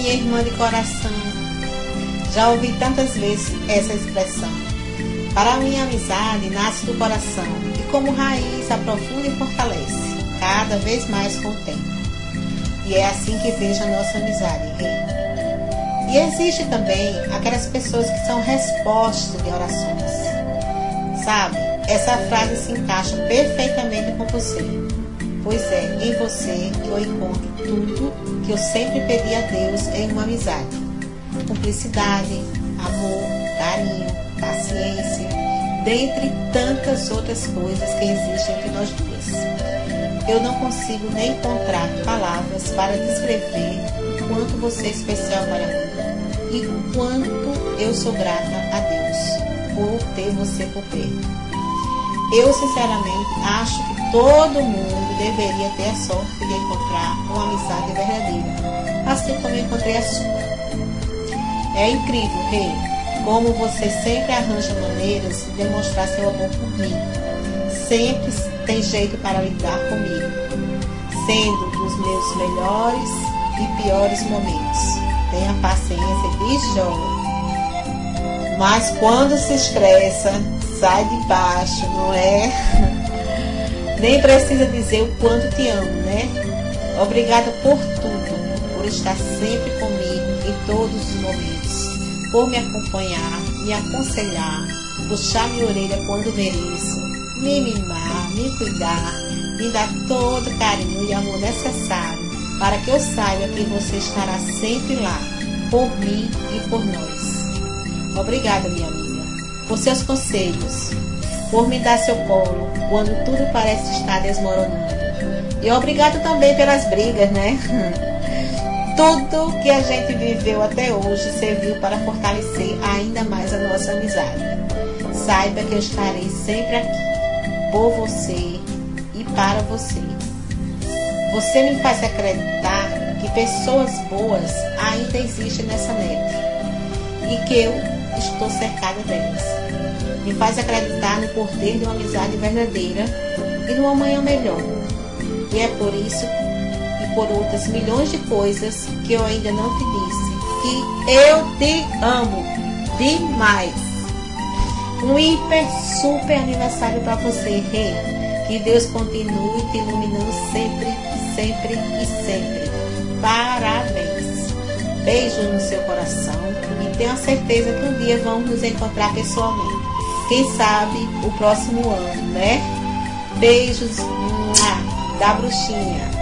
minha irmã de coração, já ouvi tantas vezes essa expressão. Para mim, a amizade nasce do coração e, como raiz, aprofunda e fortalece, cada vez mais com o tempo. E é assim que vejo a nossa amizade, Rei. E existe também aquelas pessoas que são respostas de orações. Sabe, essa frase se encaixa perfeitamente com você. Pois é, em você eu encontro tudo que eu sempre pedi a Deus em uma amizade. Cumplicidade, amor, carinho, paciência, dentre tantas outras coisas que existem entre nós duas. Eu não consigo nem encontrar palavras para descrever o quanto você é especial para mim e o quanto eu sou grata a Deus por ter você por perto. Eu, sinceramente, acho que todo mundo deveria ter a sorte de encontrar uma amizade verdadeira, assim como eu encontrei a sua. É incrível, Rei, como você sempre arranja maneiras de demonstrar seu amor por mim. Sempre tem jeito para lidar comigo, sendo dos meus melhores e piores momentos. Tenha paciência de Jó. Mas quando se estressa, sai de baixo, não é? Nem precisa dizer o quanto te amo, né? Obrigada por tudo, por estar sempre comigo em todos os momentos, por me acompanhar, me aconselhar, puxar minha orelha quando mereço, me mimar, me cuidar, me dar todo o carinho e amor necessário para que eu saiba que você estará sempre lá, por mim e por nós. Obrigada, minha amiga, por seus conselhos, por me dar seu colo quando tudo parece estar desmoronando. E obrigada também pelas brigas, né? Tudo que a gente viveu até hoje serviu para fortalecer ainda mais a nossa amizade. Saiba que eu estarei sempre aqui, por você e para você. Você me faz acreditar que pessoas boas ainda existem nessa net e que eu estou cercada delas. Me faz acreditar no poder de uma amizade verdadeira e num amanhã melhor. E é por isso e por outras milhões de coisas que eu ainda não te disse que eu te amo demais. Um hiper super aniversário para você, Rei. Que Deus continue te iluminando sempre, sempre e sempre. Parabéns. Beijo no seu coração e tenho a certeza que um dia vamos nos encontrar pessoalmente. Quem sabe o próximo ano, né? Beijos da bruxinha.